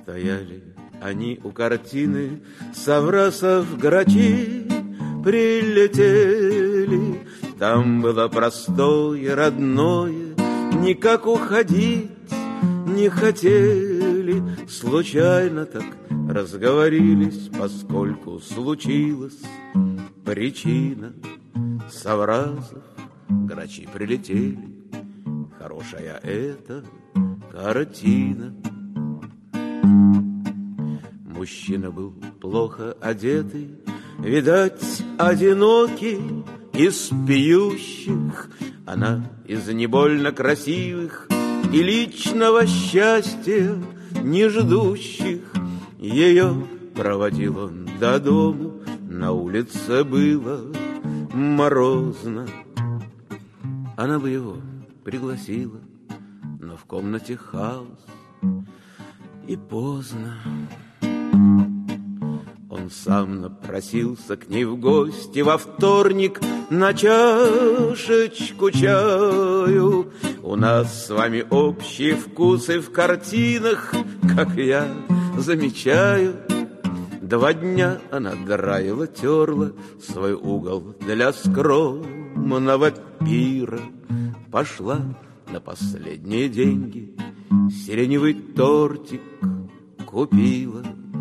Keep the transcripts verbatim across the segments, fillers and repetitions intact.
Стояли они у картины, Саврасов грачи прилетели. Там было простое, родное, никак уходить не хотели. Случайно так разговорились, поскольку случилась причина. Саврасов грачи прилетели, хорошая эта картина. Мужчина был плохо одетый, видать, одинокий, из пьющих. Она из не больно красивых и личного счастья не ждущих. Ее проводил он до дому, на улице было морозно. Она бы его пригласила, но в комнате хаос и поздно. Он сам напросился к ней в гости во вторник на чашечку чаю. У нас с вами общие вкусы в картинах, как я замечаю. Два дня она драила, терла свой угол для скромного пира. Пошла на последние деньги, сиреневый тортик купила.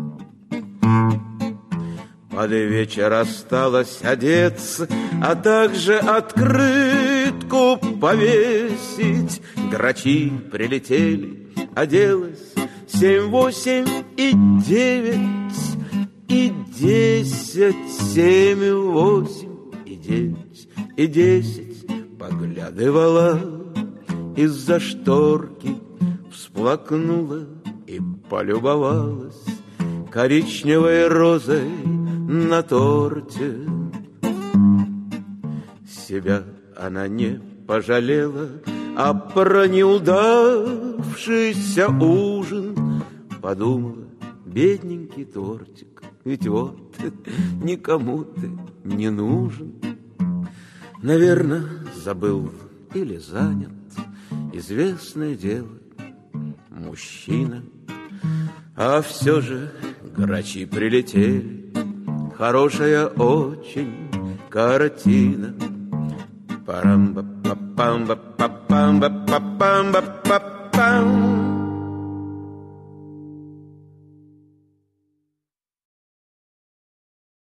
Под вечер осталось одеться, а также открытку повесить. Грачи прилетели, оделась семь, восемь и девять, и десять, семь, восемь, и девять, и десять. Поглядывала из-за шторки, всплакнула и полюбовалась коричневой розой на торте. Себя она не пожалела, а про неудавшийся ужин подумала: бедненький тортик, ведь вот никому ты не нужен. Наверное, забыл или занят, известное дело, мужчина. А все же грачи прилетели, хорошая очень картина. Парам-ба-па-пам-ба-па-пам-ба-па-пам-ба-па-пам.